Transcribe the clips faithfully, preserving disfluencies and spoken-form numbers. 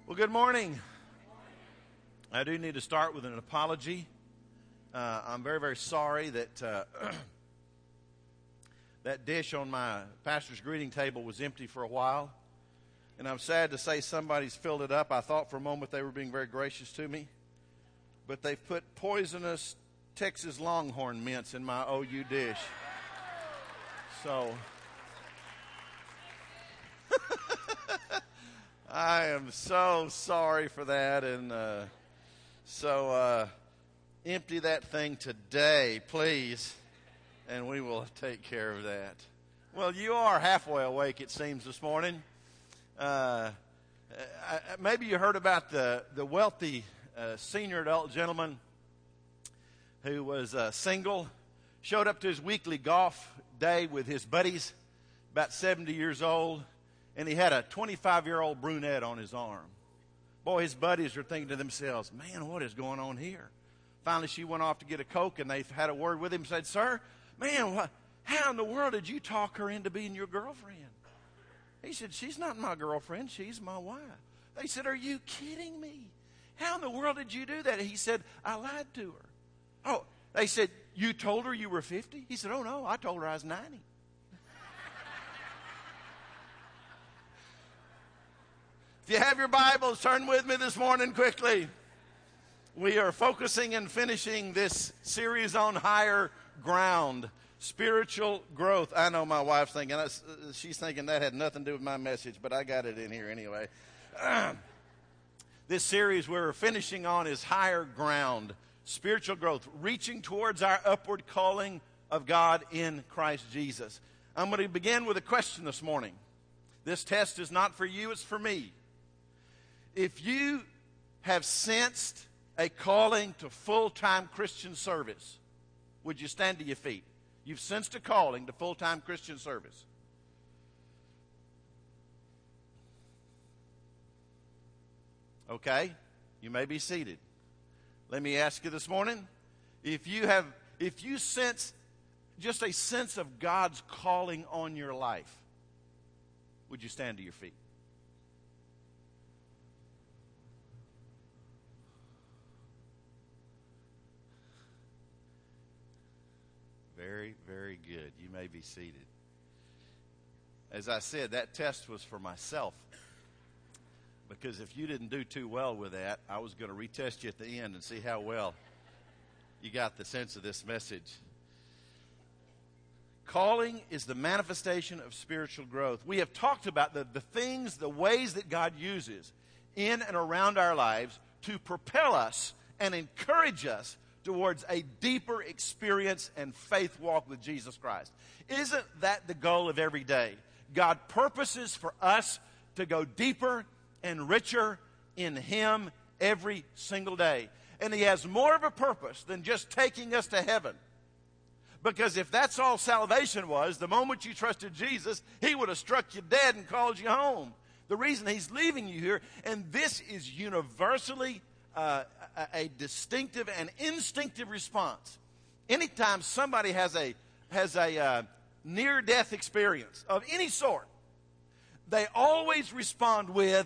Well, good morning. I do need to start with an apology. Uh, I'm very, very sorry that uh, that dish on my pastor's greeting table was empty for a while. And I'm sad to say somebody's filled it up. I thought for a moment they were being very gracious to me. But they've put poisonous Texas Longhorn mints in my O U dish. So I am so sorry for that. And uh, so uh, empty that thing today, please, and we will take care of that. Well, you are halfway awake, it seems, this morning. Uh, I, maybe you heard about the, the wealthy uh, senior adult gentleman who was uh, single, showed up to his weekly golf day with his buddies, about seventy years old, and he had a twenty-five-year-old brunette on his arm. Boy, his buddies are thinking to themselves, man, what is going on here? Finally, she went off to get a Coke, and they had a word with him and said, sir, man, what, how in the world did you talk her into being your girlfriend? He said, she's not my girlfriend, she's my wife. They said, are you kidding me? How in the world did you do that? He said, I lied to her. Oh, they said, you told her you were fifty? He said, oh, no, I told her I was ninety. If you have your Bibles, turn with me this morning quickly. We are focusing and finishing this series on higher ground, spiritual growth. I know my wife's thinking, she's thinking that had nothing to do with my message, but I got it in here anyway. This series we're finishing on is higher ground, spiritual growth, reaching towards our upward calling of God in Christ Jesus. I'm going to begin with a question this morning. This test is not for you, it's for me. If you have sensed a calling to full-time Christian service, would you stand to your feet? You've sensed a calling to full-time Christian service. Okay, you may be seated. Let me ask you this morning, if you have, if you sense just a sense of God's calling on your life, would you stand to your feet? Very, very good. You may be seated. As I said, that test was for myself. Because if you didn't do too well with that, I was going to retest you at the end and see how well you got the sense of this message. Calling is the manifestation of spiritual growth. We have talked about the, the things, the ways that God uses in and around our lives to propel us and encourage us towards a deeper experience and faith walk with Jesus Christ. Isn't that the goal of every day? God purposes for us to go deeper and richer in Him every single day. And He has more of a purpose than just taking us to heaven. Because if that's all salvation was, the moment you trusted Jesus, He would have struck you dead and called you home. The reason He's leaving you here, and this is universally Uh, a, a distinctive and instinctive response. Anytime somebody has a has a uh, near-death experience of any sort, they always respond with,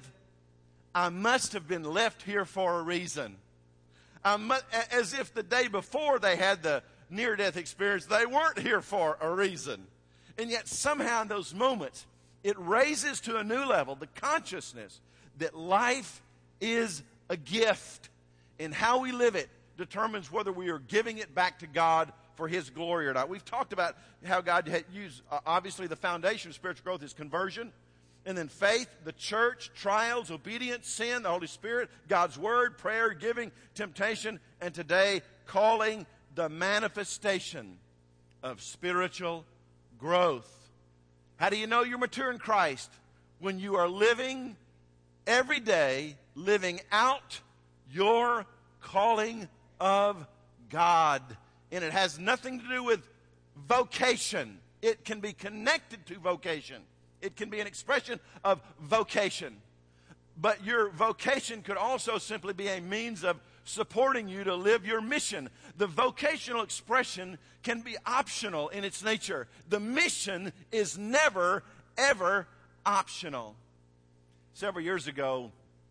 I must have been left here for a reason. I mu- as if the day before they had the near-death experience, they weren't here for a reason. And yet somehow in those moments, it raises to a new level the consciousness that life is a gift, and how we live it determines whether we are giving it back to God for His glory or not. We've talked about how God had used, uh, obviously the foundation of spiritual growth is conversion, and then faith, the church, trials, obedience, sin, the Holy Spirit, God's Word, prayer, giving, temptation, and today, calling, the manifestation of spiritual growth. How do you know you're mature in Christ? When you are living every day, living out your calling of God. And it has nothing to do with vocation. It can be connected to vocation. It can be an expression of vocation. But your vocation could also simply be a means of supporting you to live your mission. The vocational expression can be optional in its nature. The mission is never, ever optional. Several years ago,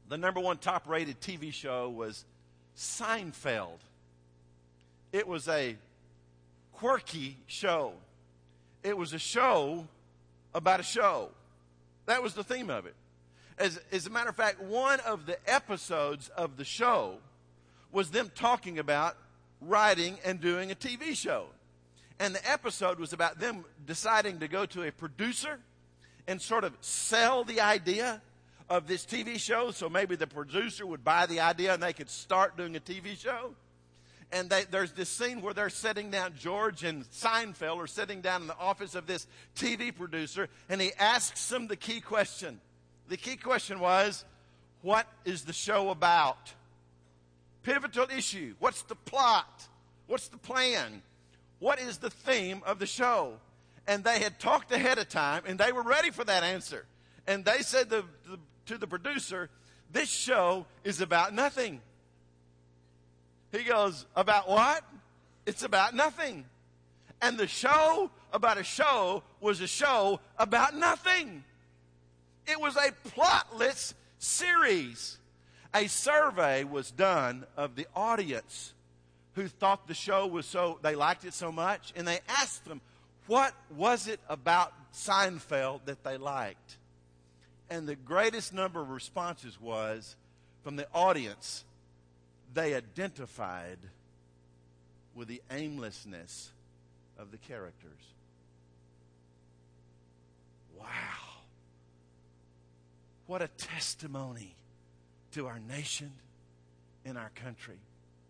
the number one top-rated T V show was Seinfeld. It was a quirky show. It was a show about a show. That was the theme of it. As, as a matter of fact, one of the episodes of the show was them talking about writing and doing a T V show. And the episode was about them deciding to go to a producer and sort of sell the idea of this T V show. So maybe the producer would buy the idea and they could start doing a T V show. And they, there's this scene where they're sitting down, George and Seinfeld are sitting down in the office of this T V producer, and he asks them the key question. The key question was, what is the show about? Pivotal issue. What's the plot? What's the plan? What is the theme of the show? And they had talked ahead of time, and they were ready for that answer. And they said the, the, to the producer, this show is about nothing. He goes, about what? It's about nothing. And the show about a show was a show about nothing. It was a plotless series. A survey was done of the audience who thought the show was so, they liked it so much, and they asked them, what was it about Seinfeld that they liked? And the greatest number of responses was from the audience, they identified with the aimlessness of the characters. Wow. What a testimony to our nation and our country.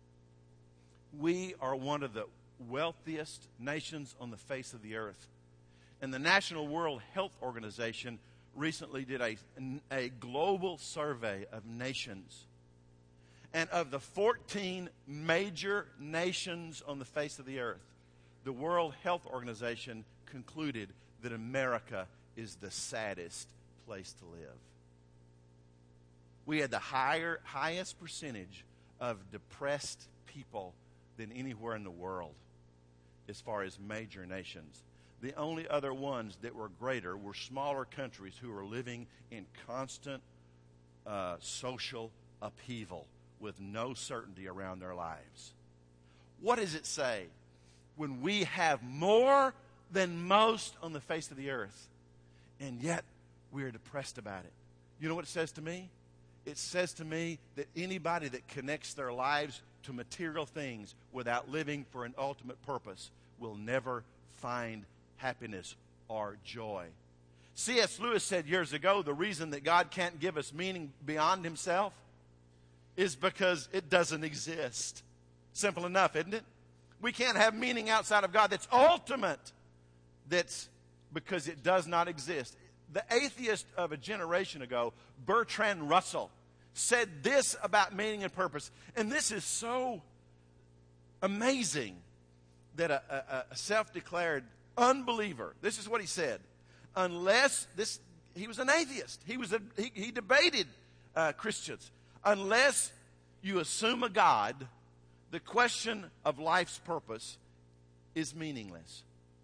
We are one of the wealthiest nations on the face of the earth. And the National World Health Organization recently did a, a global survey of nations. And of the fourteen major nations on the face of the earth, the World Health Organization concluded that America is the saddest place to live. We had the higher, highest percentage of depressed people than anywhere in the world as far as major nations. The only other ones that were greater were smaller countries who were living in constant uh, social upheaval with no certainty around their lives. What does it say when we have more than most on the face of the earth, and yet we are depressed about it? You know what it says to me? It says to me that anybody that connects their lives to material things without living for an ultimate purpose will never find happiness or joy. C S Lewis said years ago, the reason that God can't give us meaning beyond himself is because it doesn't exist. Simple enough, isn't it? We can't have meaning outside of God that's ultimate. That's because it does not exist. The atheist of a generation ago, Bertrand Russell, said this about meaning and purpose. And this is so amazing that a, a, a self-declared unbeliever, this is what he said, unless this, he was an atheist. He was a, he, he debated uh, Christians. Unless you assume a God, the question of life's purpose is meaningless.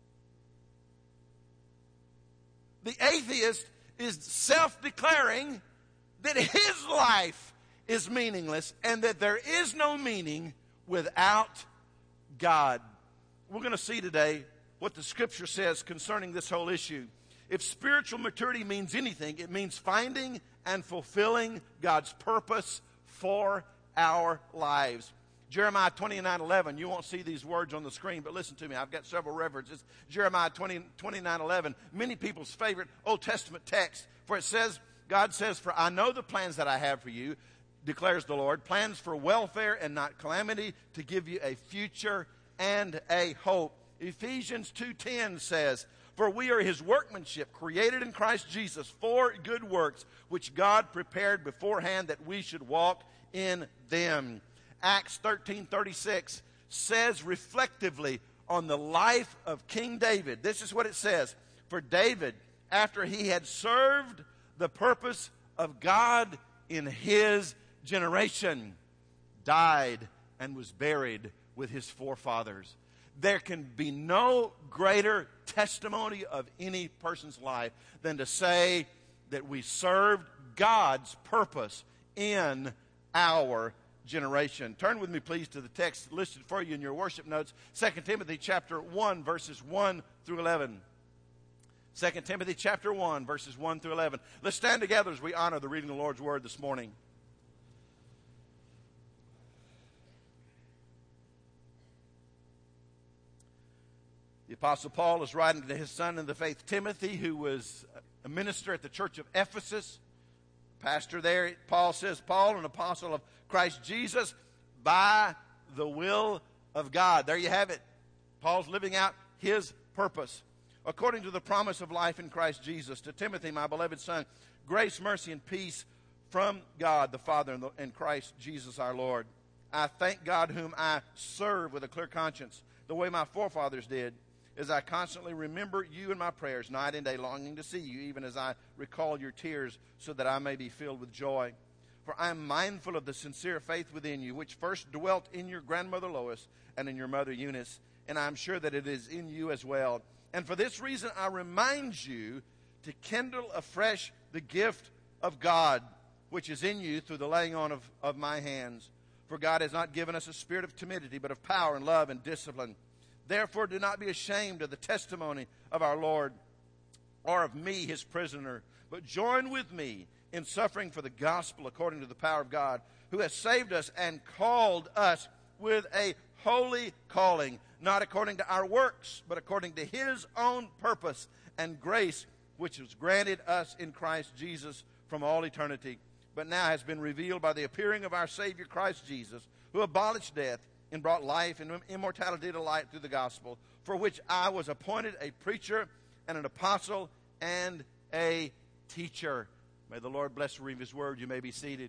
The atheist is self-declaring that his life is meaningless and that there is no meaning without God. We're going to see today what the Scripture says concerning this whole issue. If spiritual maturity means anything, it means finding and fulfilling God's purpose for our lives. Jeremiah twenty-nine eleven. You won't see these words on the screen, but listen to me. I've got several references. Jeremiah twenty-nine eleven. Many people's favorite Old Testament text. For it says, God says, for I know the plans that I have for you, declares the Lord, plans for welfare and not calamity, to give you a future and a hope. Ephesians two ten says, for we are his workmanship, created in Christ Jesus for good works, which God prepared beforehand that we should walk in them. Acts thirteen thirty-six says reflectively on the life of King David. This is what it says. For David, after he had served the purpose of God in his generation, died and was buried with his forefathers. There can be no greater testimony of any person's life than to say that we served God's purpose in our generation. Turn with me, please, to the text listed for you in your worship notes. Second Timothy chapter one, verses one through eleven. Second Timothy chapter one, verses one through eleven. Let's stand together as we honor the reading of the Lord's Word this morning. The Apostle Paul is writing to his son in the faith, Timothy, who was a minister at the church of Ephesus. Pastor there, Paul says, Paul, an apostle of Christ Jesus, by the will of God. There you have it. Paul's living out his purpose. According to the promise of life in Christ Jesus, to Timothy, my beloved son, grace, mercy, and peace from God the Father and, the, and Christ Jesus our Lord. I thank God whom I serve with a clear conscience, the way my forefathers did, as I constantly remember you in my prayers, night and day, longing to see you, even as I recall your tears, so that I may be filled with joy. For I am mindful of the sincere faith within you, which first dwelt in your grandmother Lois and in your mother Eunice, and I am sure that it is in you as well. And for this reason I remind you to kindle afresh the gift of God, which is in you through the laying on of, of my hands. For God has not given us a spirit of timidity, but of power and love and discipline. Therefore, do not be ashamed of the testimony of our Lord, or of me, his prisoner, but join with me in suffering for the gospel according to the power of God, who has saved us and called us with a holy calling, not according to our works, but according to his own purpose and grace, which was granted us in Christ Jesus from all eternity, but now has been revealed by the appearing of our Savior Christ Jesus, who abolished death and brought life and immortality to light through the gospel, for which I was appointed a preacher and an apostle and a teacher. May the Lord bless the reading of his word. You may be seated.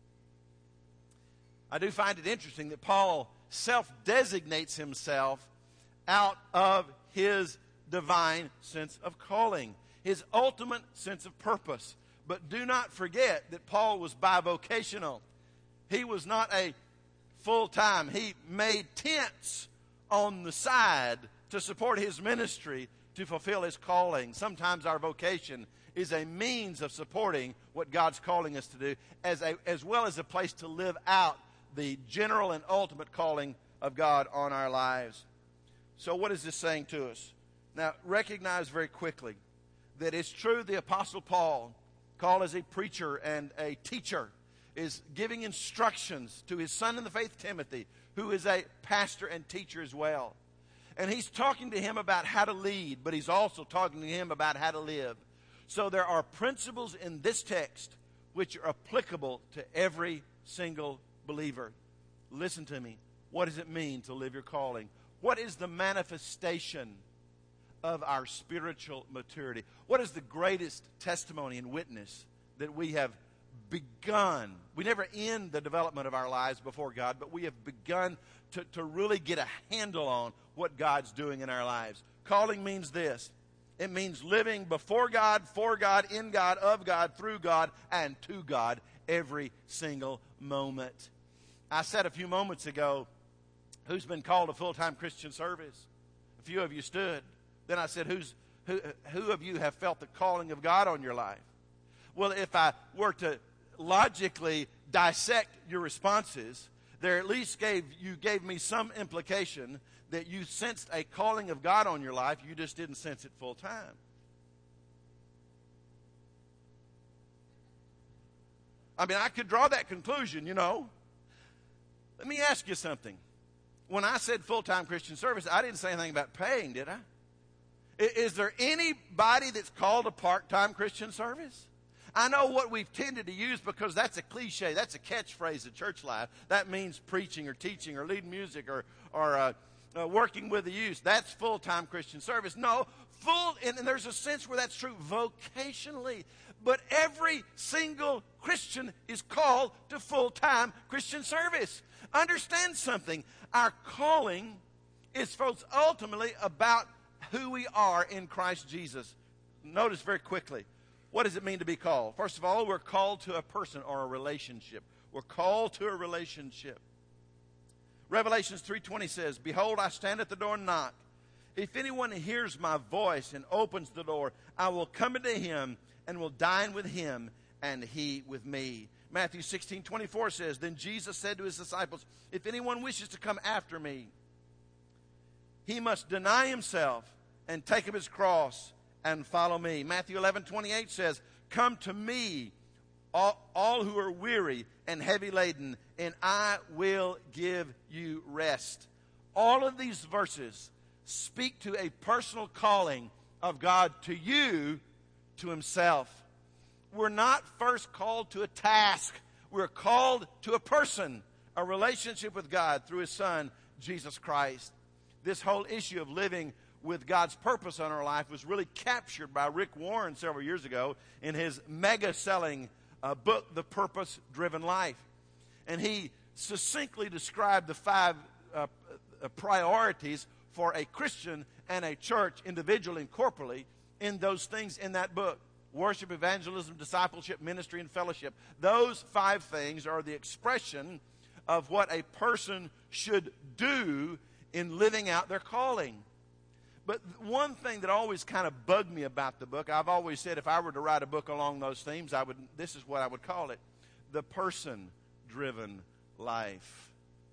I do find it interesting that Paul self-designates himself out of his divine sense of calling, his ultimate sense of purpose. But do not forget that Paul was bivocational. He was not a full-time. He made tents on the side to support his ministry, to fulfill his calling. Sometimes our vocation is a means of supporting what God's calling us to do, as, a, as well as a place to live out the general and ultimate calling of God on our lives. So what is this saying to us? Now, recognize very quickly that it's true the Apostle Paul, called as a preacher and a teacher, is giving instructions to his son in the faith, Timothy, who is a pastor and teacher as well. And he's talking to him about how to lead, but he's also talking to him about how to live. So there are principles in this text which are applicable to every single believer. Listen to me. What does it mean to live your calling? What is the manifestation of our spiritual maturity? What is the greatest testimony and witness that we have begun? We never end the development of our lives before God, but we have begun to, to really get a handle on what God's doing in our lives. Calling means this. It means living before God, for God, in God, of God, through God, and to God every single moment. I said a few moments ago, who's been called to full-time Christian service? A few of you stood. Then I said, who's, who, who of you have felt the calling of God on your life? Well, if I were to logically dissect your responses, there at least gave you gave me some implication that you sensed a calling of God on your life. You just didn't sense it full time. I mean, I could draw that conclusion, you know. Let me ask you something. When I said full-time Christian service, I didn't say anything about paying, did I? Is there anybody that's called a part-time Christian service? I know what we've tended to use because that's a cliche. That's a catchphrase of church life. That means preaching or teaching or leading music or, or uh, uh, working with the youth. That's full-time Christian service. No, full, and, and there's a sense where that's true vocationally. But every single Christian is called to full-time Christian service. Understand something. Our calling is, folks, ultimately about who we are in Christ Jesus. Notice very quickly. What does it mean to be called? First of all, we're called to a person or a relationship. We're called to a relationship. Revelations three twenty says, "Behold, I stand at the door and knock. If anyone hears my voice and opens the door, I will come into him and will dine with him, and he with me. Matthew sixteen twenty-four says, Then Jesus said to his disciples, If anyone wishes to come after me, he must deny himself and take up his cross and follow me. Matthew eleven twenty-eight says, Come to me, all, all who are weary and heavy laden, and I will give you rest. All of these verses speak to a personal calling of God to you, to himself. We're not first called to a task. We're called to a person, a relationship with God through his Son, Jesus Christ. This whole issue of living with God's purpose on our life was really captured by Rick Warren several years ago in his mega-selling uh, book, The Purpose-Driven Life. And he succinctly described the five uh, uh, priorities for a Christian and a church, individually and corporately, in those things in that book. Worship, evangelism, discipleship, ministry, and fellowship. Those five things are the expression of what a person should do in living out their calling. But one thing that always kind of bugged me about the book, I've always said if I were to write a book along those themes, I would. This is what I would call it: the person-driven life.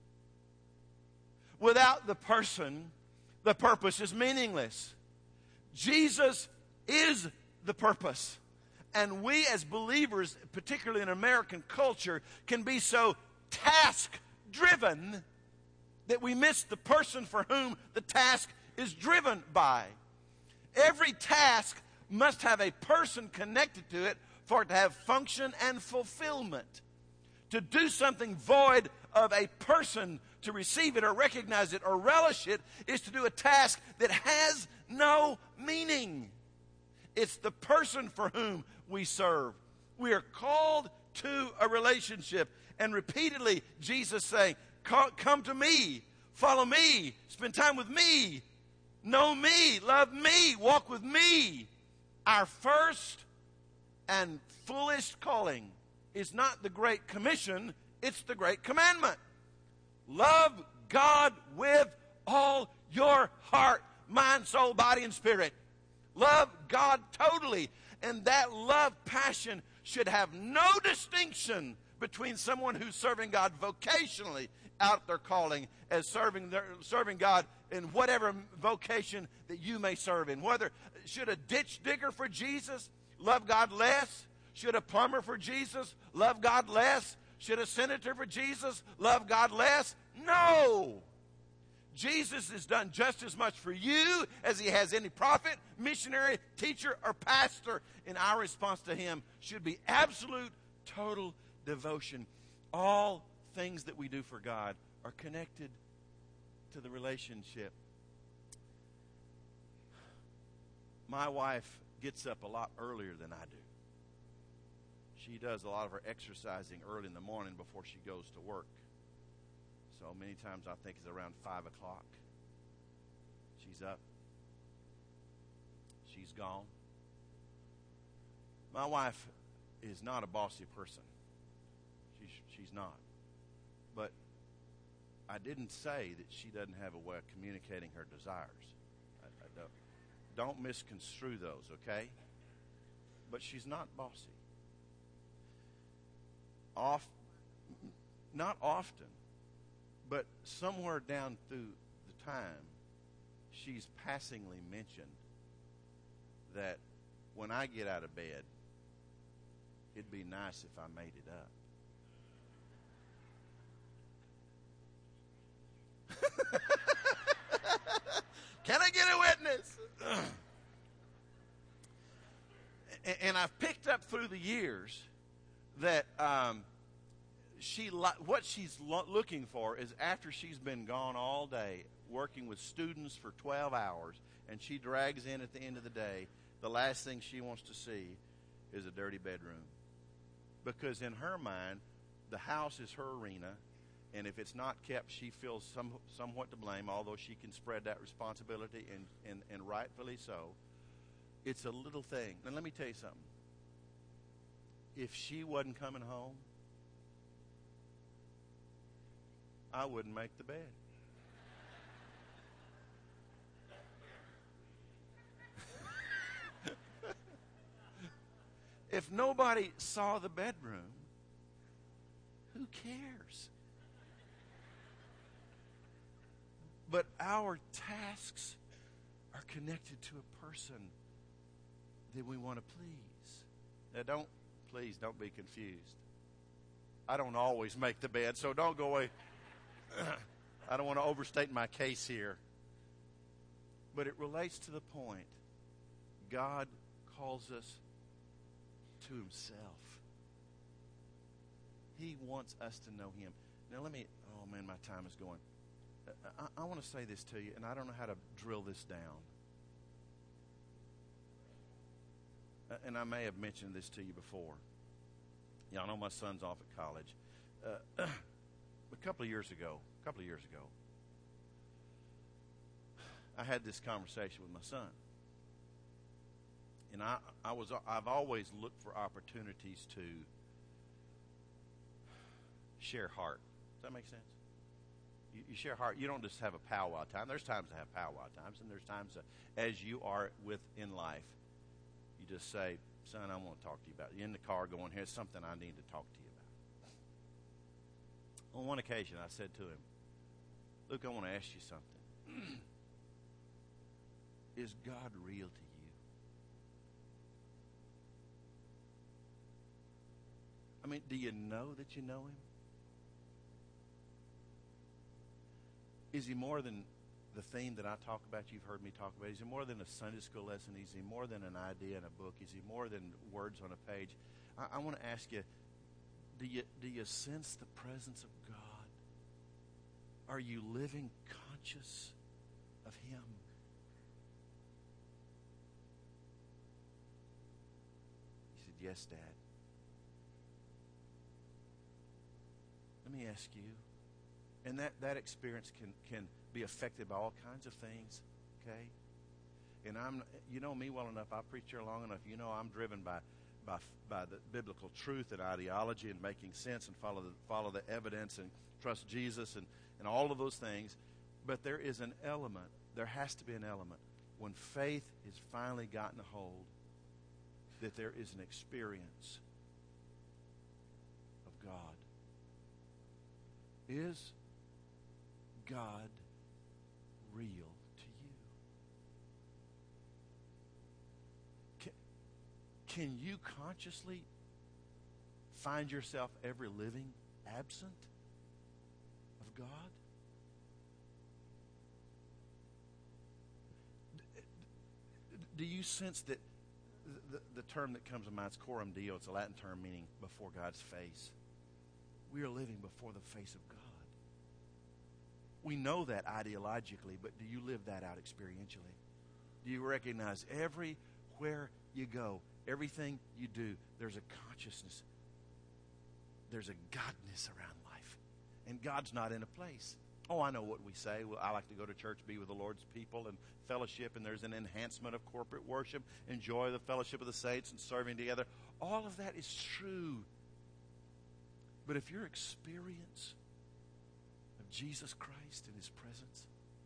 Without the person, the purpose is meaningless. Jesus is the purpose. And we as believers, particularly in American culture, can be so task-driven that we miss the person for whom the task is driven by. Every task must have a person connected to it for it to have function and fulfillment. To do something void of a person to receive it or recognize it or relish it is to do a task that has no meaning. It's the person for whom we serve. We are called to a relationship. And repeatedly, Jesus saying, come to me, follow me, spend time with me, know me, love me, walk with me. Our first and fullest calling is not the Great Commission, it's the Great Commandment. Love God with all your heart, mind, soul, body, and spirit. Love God totally. And that love passion should have no distinction between someone who's serving God vocationally out their calling as serving their, serving God in whatever vocation that you may serve in. Whether should a ditch digger for Jesus love God less? Should a plumber for Jesus love God less? Should a senator for Jesus love God less? No. Jesus has done just as much for you as he has any prophet, missionary, teacher, or pastor. And our response to him should be absolute, total devotion. All things that we do for God are connected to the relationship. My wife gets up a lot earlier than I do. She does a lot of her exercising early in the morning before she goes to work. So many times I think it's around five o'clock. She's up. She's gone. My wife is not a bossy person. She's, she's not. But I didn't say that she doesn't have a way of communicating her desires. I, I don't, don't misconstrue those, okay? But she's not bossy. Off, not often. But somewhere down through the time, she's passingly mentioned that when I get out of bed, it'd be nice if I made it up. Can I get a witness? and, and I've picked up through the years that um, She what she's lo- looking for is after she's been gone all day working with students for twelve hours and she drags in at the end of the day, the last thing she wants to see is a dirty bedroom. Because in her mind, the house is her arena, and if it's not kept, she feels some, somewhat to blame, although she can spread that responsibility, and, and, and rightfully so. It's a little thing. And let me tell you something. If she wasn't coming home, I wouldn't make the bed. If nobody saw the bedroom, who cares? But our tasks are connected to a person that we want to please. Now, don't, please don't be confused. I don't always make the bed, so don't go away. I don't want to overstate my case here. But it relates to the point. God calls us to himself. He wants us to know him. Now let me, oh man, my time is going. I, I want to say this to you, and I don't know how to drill this down. And I may have mentioned this to you before. Y'all know my son's off at college. Uh, a couple of years ago, a couple of years ago, I had this conversation with my son. And I, I was, I've always looked for opportunities to share heart. Does that make sense? You, you share heart. You don't just have a powwow time. There's times to have powwow times, and there's times that, as you are with in life, you just say, son, I want to talk to you about it. You're in the car going, here's something I need to talk to you about. On one occasion, I said to him, look, I want to ask you something. Is God real to you? I mean, do you know that you know him? Is he more than the theme that I talk about, you've heard me talk about? Is he more than a Sunday school lesson? Is he more than an idea in a book? Is he more than words on a page? I, I want to ask you, do you, do you sense the presence of God? Are you living conscious of him? He said, yes, Dad. Let me ask you, and that, that experience can, can be affected by all kinds of things, okay? And I'm, you know me well enough, I've preached here long enough, you know I'm driven by, by, by the biblical truth and ideology and making sense and follow the, follow the evidence and trust Jesus and, and all of those things. But there is an element, there has to be an element, when faith has finally gotten a hold, that there is an experience of God. Is God real to you? Can, can you consciously find yourself ever living absent of God? Do you sense that the, the term that comes to mind is coram Deo? It's a Latin term meaning before God's face. We are living before the face of God. We know that ideologically, but do you live that out experientially? Do you recognize everywhere you go, everything you do, there's a consciousness, there's a godness around life, and God's not in a place. Oh, I know what we say. Well, I like to go to church, be with the Lord's people, and fellowship, and there's an enhancement of corporate worship, enjoy the fellowship of the saints and serving together. All of that is true. But if your experience of Jesus Christ and his presence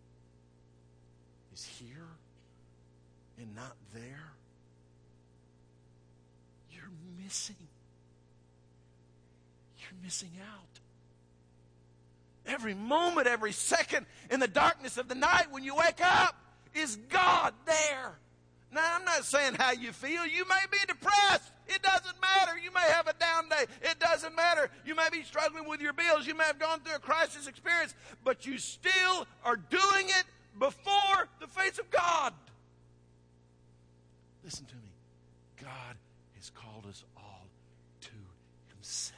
is here and not there, you're missing. You're missing out. Every moment, every second in the darkness of the night when you wake up, is God there? Now, I'm not saying how you feel. You may be depressed. It doesn't matter. You may have a down day. It doesn't matter. You may be struggling with your bills. You may have gone through a crisis experience, but you still are doing it before the face of God. Listen to me. God has called us all to himself.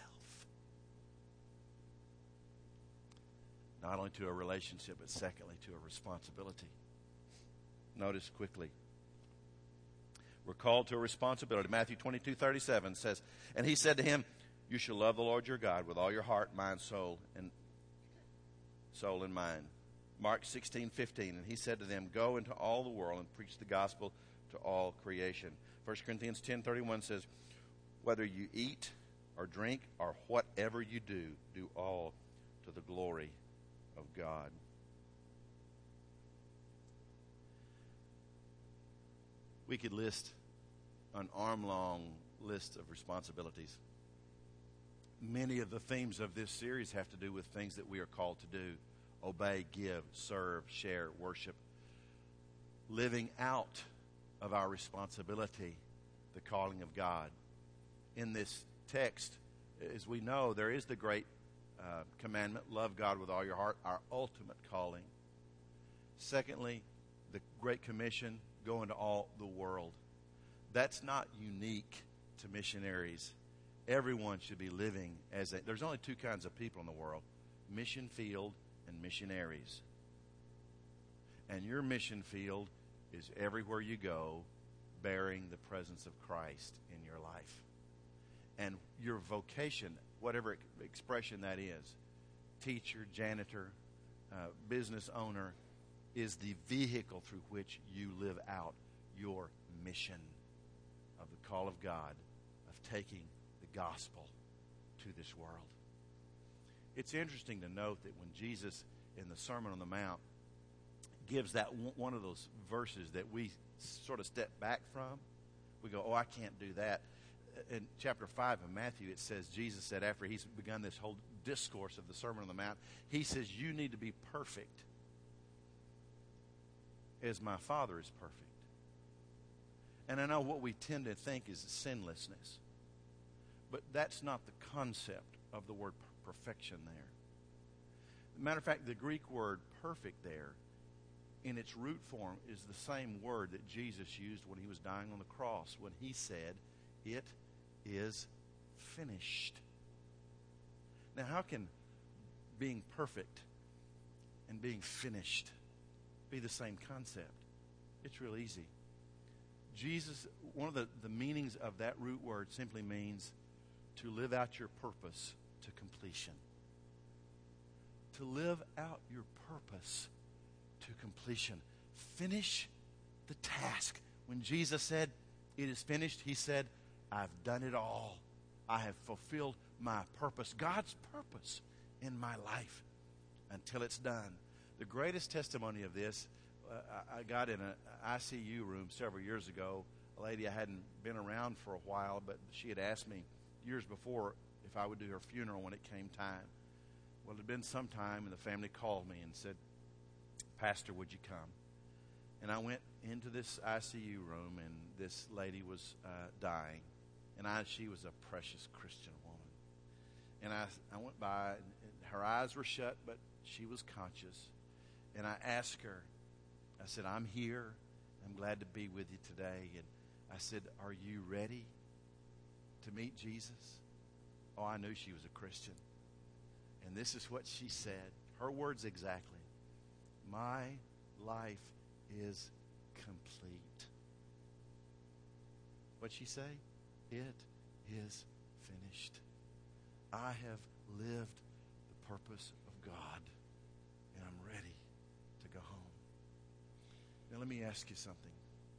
Not only to a relationship, but secondly to a responsibility. Notice quickly. We're called to a responsibility. Matthew twenty-two thirty-seven says, and he said to him, you shall love the Lord your God with all your heart, mind, soul, and soul and mind. Mark sixteen fifteen, and he said to them, go into all the world and preach the gospel to all creation. First Corinthians ten thirty-one says, whether you eat or drink or whatever you do, do all to the glory of God. We could list an arm-long list of responsibilities. Many of the themes of this series have to do with things that we are called to do: obey, give, serve, share, worship. Living out of our responsibility, the calling of God. In this text, as we know, there is the great uh, commandment, love God with all your heart, our ultimate calling. Secondly, the Great Commission, go into all the world. That's not unique to missionaries. Everyone should be living as a... There's only two kinds of people in the world: mission field and missionaries. And your mission field is everywhere you go, bearing the presence of Christ in your life. And your vocation, whatever expression that is, teacher, janitor, uh, business owner, is the vehicle through which you live out your mission of the call of God, of taking the gospel to this world. It's interesting to note that when Jesus, in the Sermon on the Mount, gives that one of those verses that we sort of step back from, we go, oh, I can't do that. In chapter five of Matthew, it says, Jesus said, after he's begun this whole discourse of the Sermon on the Mount, he says, you need to be perfect as my Father is perfect. And I know what we tend to think is sinlessness, but that's not the concept of the word perfection there. Matter of fact, the Greek word perfect there, in its root form, is the same word that Jesus used when he was dying on the cross, when he said, it is finished. Now, how can being perfect and being finished be the same concept? It's real easy. Jesus, one of the, the meanings of that root word simply means to live out your purpose to completion. To live out your purpose to completion. Finish the task. When Jesus said, it is finished, he said, I've done it all. I have fulfilled my purpose, God's purpose in my life, until it's done. The greatest testimony of this, uh, I got in an I C U room several years ago. A lady I hadn't been around for a while, but she had asked me years before if I would do her funeral when it came time. Well, it had been some time, and the family called me and said, Pastor, would you come? And I went into this I C U room, and this lady was uh, dying. And I, she was a precious Christian woman. And I, I went by, and, and her eyes were shut, but she was conscious. And I asked her, I said, I'm here. I'm glad to be with you today. And I said, are you ready to meet Jesus? Oh, I knew she was a Christian. And this is what she said. Her words exactly. My life is complete. What'd she say? It is finished. I have lived the purpose of God, and I'm ready to go home. Now let me ask you something.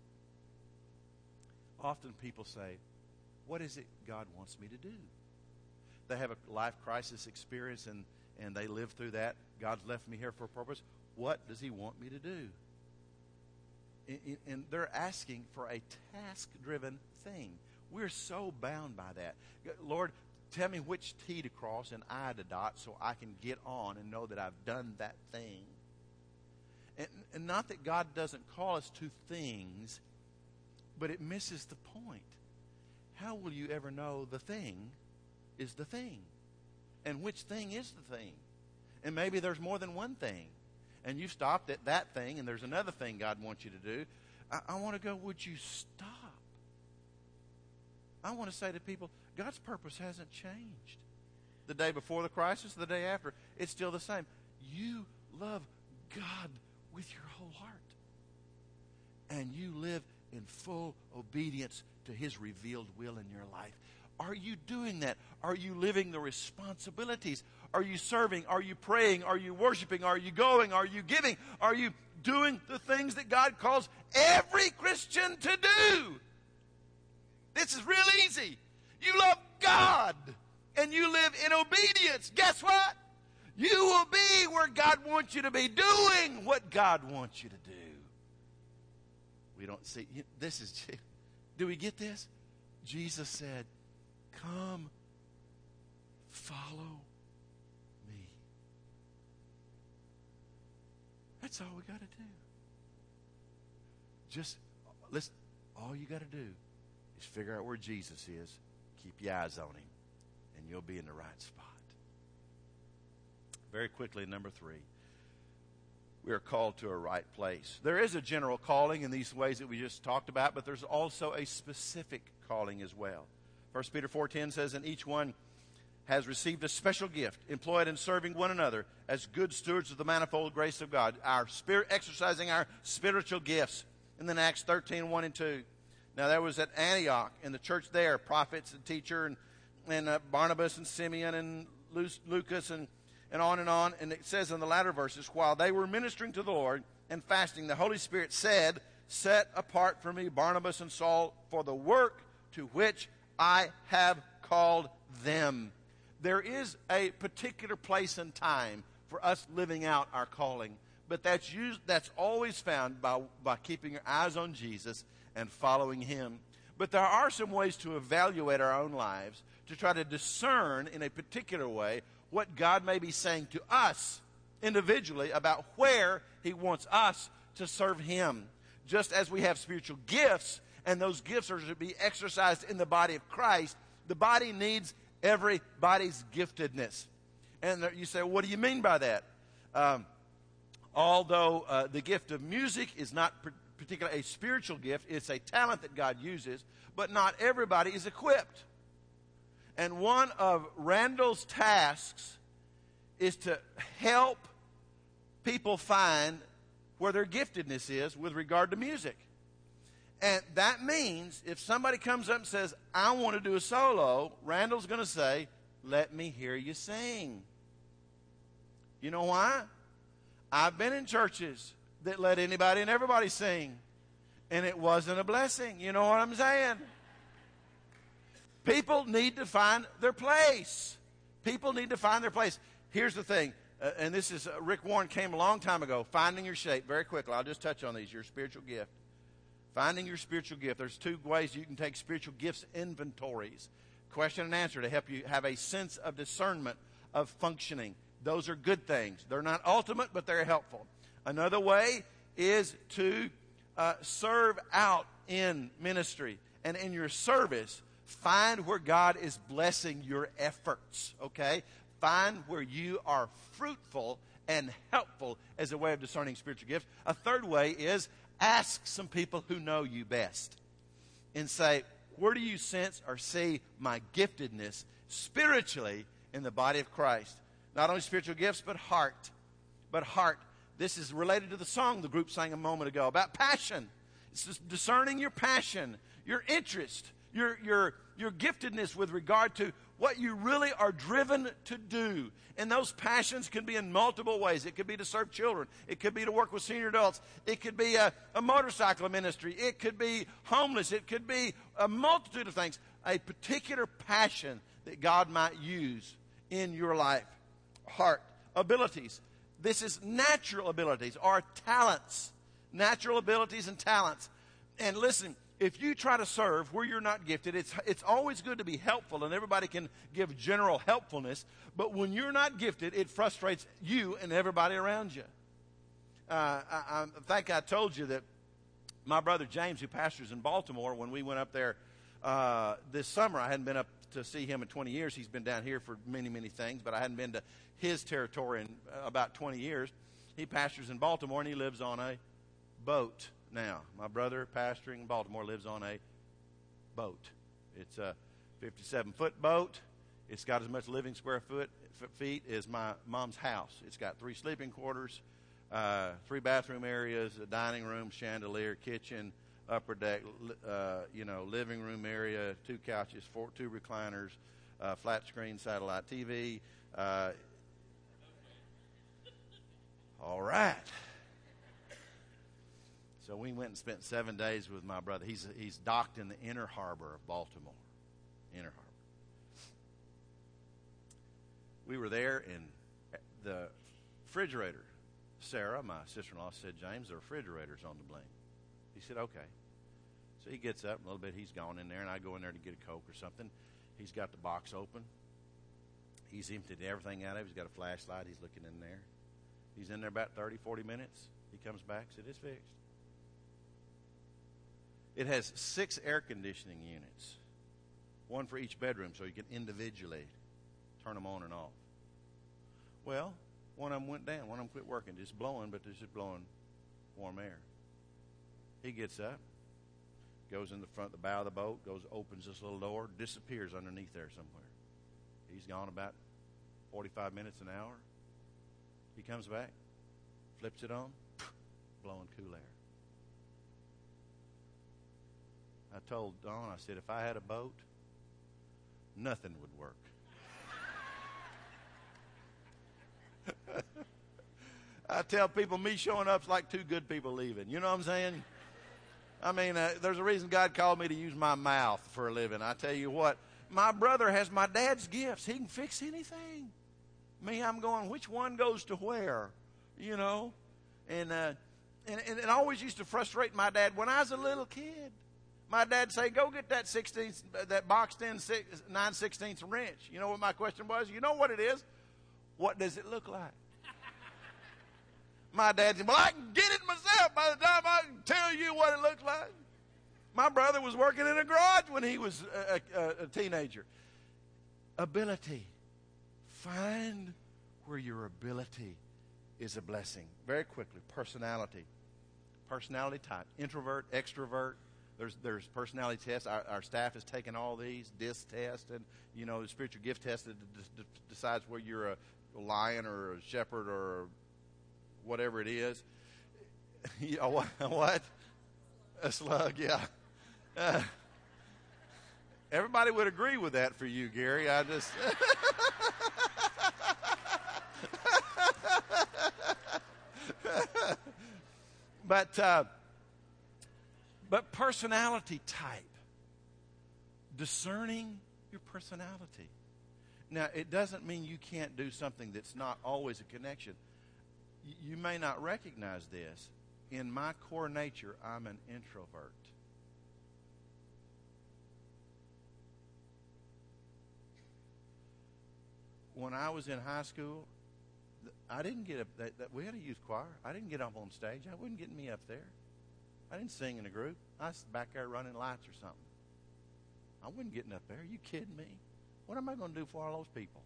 Often people say, what is it God wants me to do? They have a life crisis experience, and, and they live through that. God's left me here for a purpose. What does he want me to do? And, and they're asking for a task-driven thing. We're so bound by that. Lord, tell me which T to cross and I to dot so I can get on and know that I've done that thing. And, and not that God doesn't call us to things, but it misses the point. How will you ever know the thing is the thing? And which thing is the thing? And maybe there's more than one thing. And you've stopped at that thing, and there's another thing God wants you to do. I, I want to go, would you stop? I want to say to people, God's purpose hasn't changed. The day before the crisis, the day after, it's still the same. You love God with your whole heart. And you live in full obedience to his revealed will in your life. Are you doing that? Are you living the responsibilities? Are you serving? Are you praying? Are you worshiping? Are you going? Are you giving? Are you doing the things that God calls every Christian to do? This is real easy. You love God and you live in obedience. Guess what? You will be where God wants you to be, doing what God wants you to do. We don't see, this is, do we get this? Jesus said, come, follow me. That's all we got to do. Just, listen, all you got to do is figure out where Jesus is, keep your eyes on him, and you'll be in the right spot. Very quickly, number three, we are called to a right place. There is a general calling in these ways that we just talked about, but there's also a specific calling as well. First Peter four ten says, and each one has received a special gift, employed in serving one another as good stewards of the manifold grace of God, our spirit, exercising our spiritual gifts. And then Acts thirteen, one and two. Now there was at Antioch, in the church there, prophets and teacher, and, and uh, Barnabas and Simeon and Lucas and and on and on. And it says in the latter verses, while they were ministering to the Lord and fasting, the Holy Spirit said, set apart for me Barnabas and Saul for the work to which I have called them. There is a particular place and time for us living out our calling, but that's used, that's always found by, by keeping your eyes on Jesus and following him. But there are some ways to evaluate our own lives, to try to discern in a particular way what God may be saying to us individually about where he wants us to serve him. Just as we have spiritual gifts, and those gifts are to be exercised in the body of Christ, the body needs everybody's giftedness. And you say, what do you mean by that? Um, although uh, the gift of music is not particularly a spiritual gift, it's a talent that God uses, but not everybody is equipped. And one of Randall's tasks is to help people find where their giftedness is with regard to music. And that means if somebody comes up and says, I want to do a solo, Randall's going to say, let me hear you sing. You know why? I've been in churches that let anybody and everybody sing, and it wasn't a blessing. You know what I'm saying? People need to find their place. People need to find their place. Here's the thing, uh, and this is, uh, Rick Warren came a long time ago, finding your shape. Very quickly, I'll just touch on these, your spiritual gift. Finding your spiritual gift. There's two ways you can take spiritual gifts inventories. Question and answer to help you have a sense of discernment of functioning. Those are good things. They're not ultimate, but they're helpful. Another way is to uh, serve out in ministry. And in your service, find where God is blessing your efforts, okay? Find where you are fruitful and helpful as a way of discerning spiritual gifts. A third way is ask some people who know you best and say, where do you sense or see my giftedness spiritually in the body of Christ? Not only spiritual gifts, but heart. But heart. This is related to the song the group sang a moment ago about passion. It's just discerning your passion, your interest, your, your, your giftedness with regard to what you really are driven to do. And those passions can be in multiple ways. It could be to serve children. It could be to work with senior adults. It could be a, a motorcycle ministry. It could be homeless. It could be a multitude of things. A particular passion that God might use in your life. Heart. Abilities. This is natural abilities or talents. Natural abilities and talents. And listen, if you try to serve where you're not gifted, it's, it's always good to be helpful, and everybody can give general helpfulness. But when you're not gifted, it frustrates you and everybody around you. Uh, I, I think I told you that my brother James, who pastors in Baltimore, when we went up there uh, this summer, I hadn't been up to see him in twenty years. He's been down here for many, many things, but I hadn't been to his territory in uh, about twenty years. He pastors in Baltimore, and he lives on a boat now. My brother, pastoring in Baltimore, lives on a boat. It's a fifty-seven foot boat. It's got as much living square foot feet as my mom's house. It's got three sleeping quarters, uh, three bathroom areas, a dining room, chandelier, kitchen, upper deck, uh, you know, living room area, two couches, four, two recliners, uh, flat screen satellite T V. Uh, all right. So we went and spent seven days with my brother. He's he's docked in the inner harbor of Baltimore. Inner harbor. We were there, and the refrigerator, Sarah, my sister-in-law, said, James, the refrigerator's on the blink. He said, okay. So he gets up a little bit. He's gone in there, and I go in there to get a Coke or something. He's got the box open. He's emptied everything out of it. He's got a flashlight. He's looking in there. He's in there about thirty, forty minutes. He comes back, said, it's fixed. It has six air conditioning units, one for each bedroom, so you can individually turn them on and off. Well, one of them went down. One of them quit working, just blowing, but it's just blowing warm air. He gets up, goes in the front, the bow of the boat, goes, opens this little door, disappears underneath there somewhere. He's gone about forty-five minutes, an hour. He comes back, flips it on, blowing cool air. I told Dawn, I said, if I had a boat, nothing would work. I tell people me showing up's like two good people leaving. You know what I'm saying? I mean, uh, there's a reason God called me to use my mouth for a living. I tell you what, my brother has my dad's gifts. He can fix anything. Me, I'm going, which one goes to where? You know? And, uh, and, and it always used to frustrate my dad when I was a little kid. My dad say, go get that sixteenth, that boxed in nine sixteenths wrench. You know what my question was? You know what it is? What does it look like? My dad said, well, I can get it myself by the time I can tell you what it looks like. My brother was working in a garage when he was a, a, a teenager. Ability. Find where your ability is a blessing. Very quickly, personality. Personality type. Introvert, extrovert. There's there's personality tests. Our, our staff has taken all these, DISC test, and, you know, the spiritual gift test that d- d- decides whether you're a lion or a shepherd or whatever it is. You know, what? what? A slug, yeah. Uh, everybody would agree with that for you, Gary. I just... but... Uh, But personality type, discerning your personality. Now, it doesn't mean you can't do something that's not always a connection. Y- you may not recognize this. In my core nature, I'm an introvert. When I was in high school, I didn't get up. That, that, we had a youth choir. I didn't get up on stage. I wouldn't get me up there. I didn't sing in a group. I was back there running lights or something. I wasn't getting up there. Are you kidding me? What am I going to do for all those people?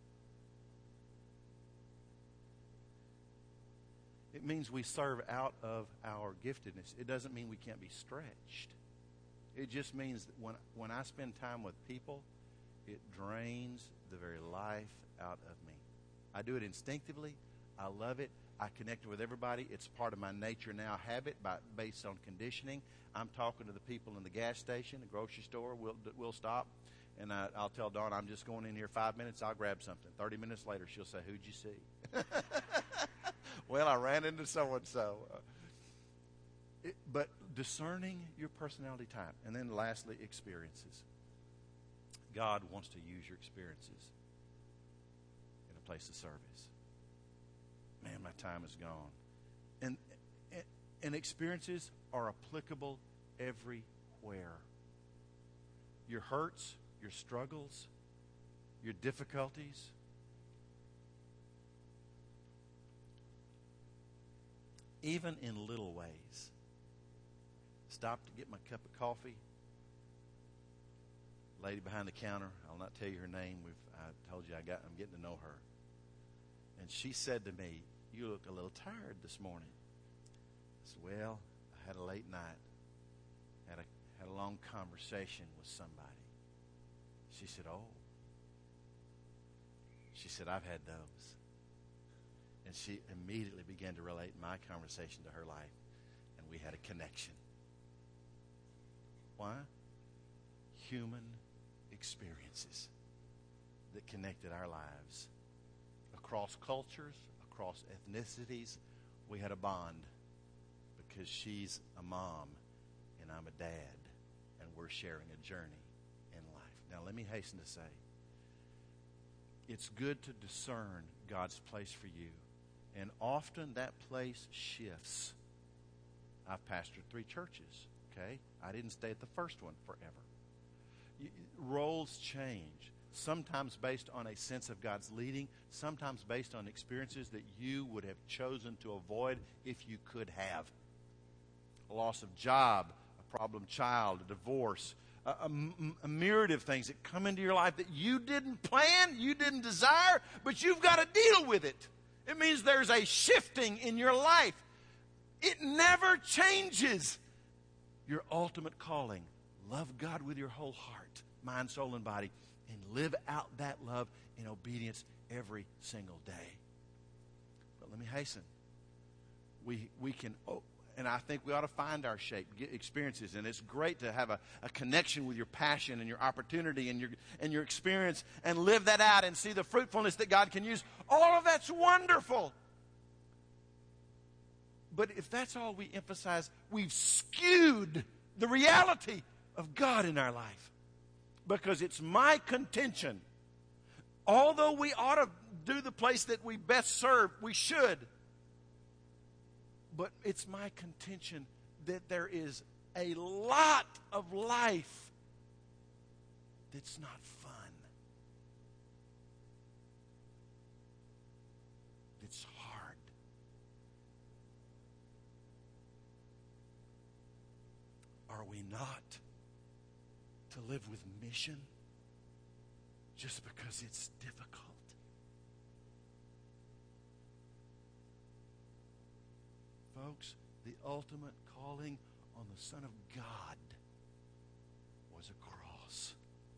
It means we serve out of our giftedness. It doesn't mean we can't be stretched. It just means that when, when I spend time with people, it drains the very life out of me. I do it instinctively. I love it. I connect with everybody. It's part of my nature now habit by, based on conditioning. I'm talking to the people in the gas station, the grocery store. We'll, we'll stop, and I, I'll tell Dawn, I'm just going in here five minutes. I'll grab something. thirty minutes later, she'll say, who'd you see? Well, I ran into so-and-so. It, but discerning your personality type. And then lastly, experiences. God wants to use your experiences in a place of service. Man, my time is gone. And, and, and experiences are applicable everywhere. Your hurts, your struggles, your difficulties. Even in little ways. Stopped to get my cup of coffee. Lady behind the counter, I'll not tell you her name. We've, I told you I got, I'm getting to know her. And she said to me, you look a little tired this morning. I said, well, I had a late night. Had a, had a long conversation with somebody. She said, oh. She said, I've had those. And she immediately began to relate my conversation to her life. And we had a connection. Why? Human experiences that connected our lives. Across cultures, across ethnicities, we had a bond because she's a mom and I'm a dad, and we're sharing a journey in life. Now, let me hasten to say, it's good to discern God's place for you, and often that place shifts. I've pastored three churches Okay, I didn't stay at the first one forever. You, roles change, sometimes based on a sense of God's leading, sometimes based on experiences that you would have chosen to avoid if you could have. A loss of job, a problem child, a divorce, a, a, a myriad of things that come into your life that you didn't plan, you didn't desire, but you've got to deal with it. It means there's a shifting in your life. It never changes. Your ultimate calling, love God with your whole heart, mind, soul, and body, and live out that love in obedience every single day. But let me hasten. We we can, oh, and I think we ought to find our shape, get experiences, and it's great to have a, a connection with your passion and your opportunity and your and your experience and live that out and see the fruitfulness that God can use. All of that's wonderful. But if that's all we emphasize, we've skewed the reality of God in our life. Because it's my contention, although we ought to do the place that we best serve, we should. But it's my contention that there is a lot of life that's not fun. It's hard. Are we not to live with mission just because it's difficult? Folks, the ultimate calling on the Son of God was a cross.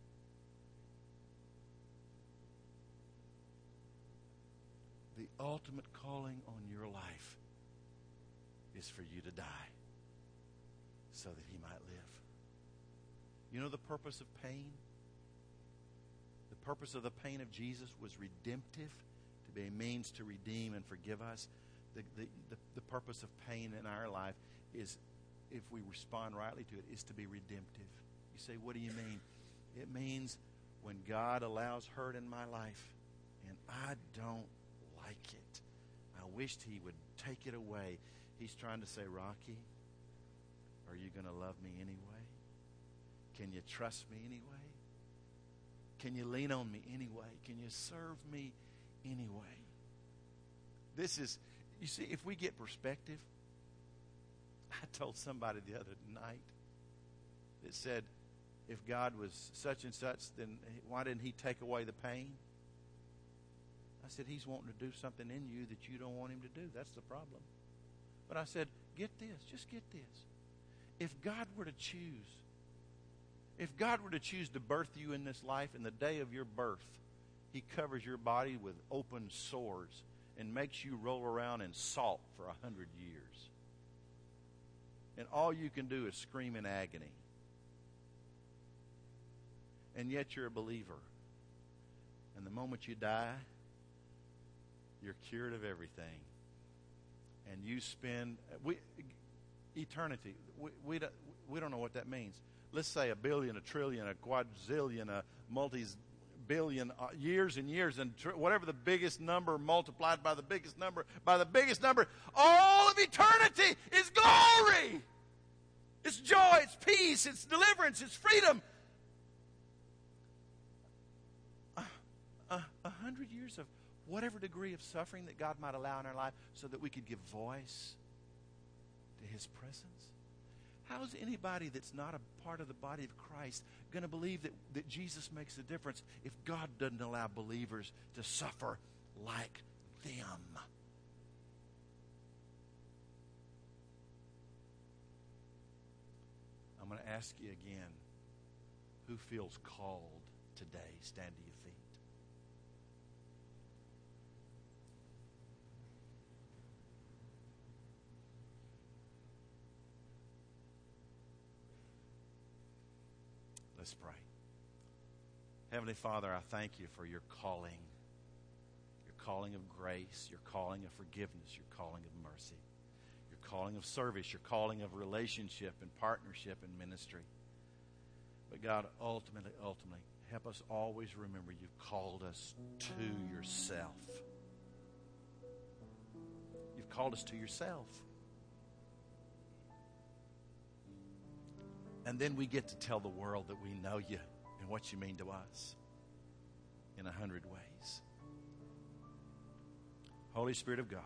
The ultimate calling on your life is for you to die so that he might live. You know the purpose of pain? The purpose of the pain of Jesus was redemptive, to be a means to redeem and forgive us. The, the, the, the purpose of pain in our life is, if we respond rightly to it, is to be redemptive. You say, what do you mean? It means when God allows hurt in my life and I don't like it, I wished he would take it away. He's trying to say, Rocky, are you going to love me anyway? Can you trust me anyway? Can you lean on me anyway? Can you serve me anyway? This is... You see, if we get perspective, I told somebody the other night that said, if God was such and such, then why didn't he take away the pain? I said, he's wanting to do something in you that you don't want him to do. That's the problem. But I said, get this, just get this. If God were to choose, if God were to choose to birth you in this life, in the day of your birth, he covers your body with open sores and makes you roll around in salt for a hundred years. And all you can do is scream in agony. And yet you're a believer. And the moment you die, you're cured of everything. And you spend we, eternity. We, we, don't, we don't know what that means. Let's say a billion, a trillion, a quadrillion, a multi billion uh, years and years, and tr- whatever the biggest number multiplied by the biggest number, by the biggest number, all of eternity is glory. It's joy, it's peace, it's deliverance, it's freedom. A, a, a hundred years of whatever degree of suffering that God might allow in our life so that we could give voice to his presence. How is anybody that's not a part of the body of Christ going to believe that, that Jesus makes a difference if God doesn't allow believers to suffer like them? I'm going to ask you again, who feels called today? Stand to your feet. Let's pray. Heavenly Father, I thank you for your calling, your calling of grace, your calling of forgiveness, your calling of mercy, your calling of service, your calling of relationship and partnership and ministry. But God, ultimately, ultimately, help us always remember you've called us to yourself. You've called us to yourself. And then we get to tell the world that we know you and what you mean to us in a hundred ways. Holy Spirit of God,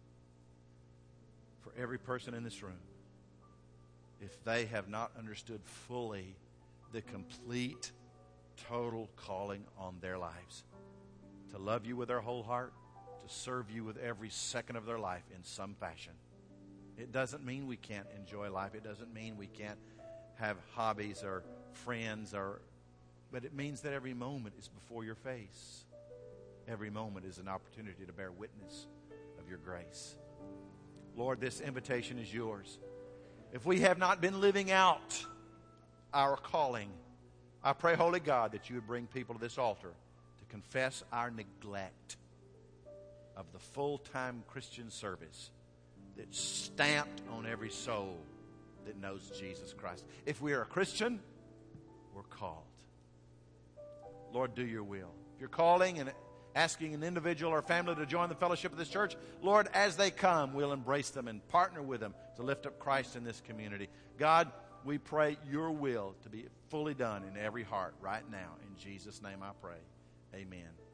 for every person in this room, if they have not understood fully the complete, total calling on their lives, to love you with their whole heart, to serve you with every second of their life in some fashion. It doesn't mean we can't enjoy life. It doesn't mean we can't have hobbies or friends, or, but it means that every moment is before your face. Every moment is an opportunity to bear witness of your grace. Lord, this invitation is yours. If we have not been living out our calling, I pray, Holy God, that you would bring people to this altar to confess our neglect of the full-time Christian service that's stamped on every soul that knows Jesus Christ. If we are a Christian, we're called. Lord, do your will. If you're calling and asking an individual or family to join the fellowship of this church, Lord, as they come, we'll embrace them and partner with them to lift up Christ in this community. God, we pray your will to be fully done in every heart right now. In Jesus' name I pray. Amen.